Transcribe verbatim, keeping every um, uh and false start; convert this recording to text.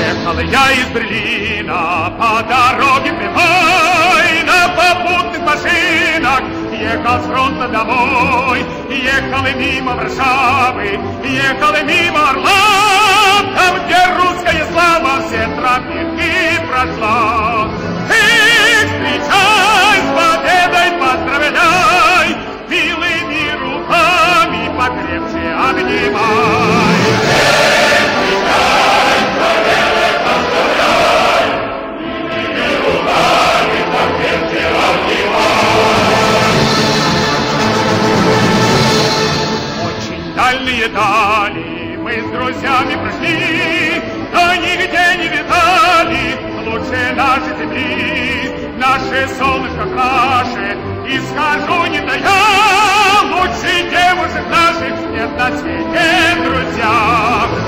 Ехал я из Берлина по дороге прямой, на попутных машинах ехал с фронта домой. Ехал и мимо Варшавы, ехал и мимо Орла, там, где русская слава все тропинки прошла. Эх, встречай, с победой поздравляй, милыми руками покрепче обнимай. Эх, встречай, с победой поздравляй, милыми руками покрепче обнимай. Очень дальние дали мы с друзьями прошли, да нигде не видали лучше нашей земли. Наше солнышко краше, и скажу не тая, лучше девушек наших нет на свете, друзья.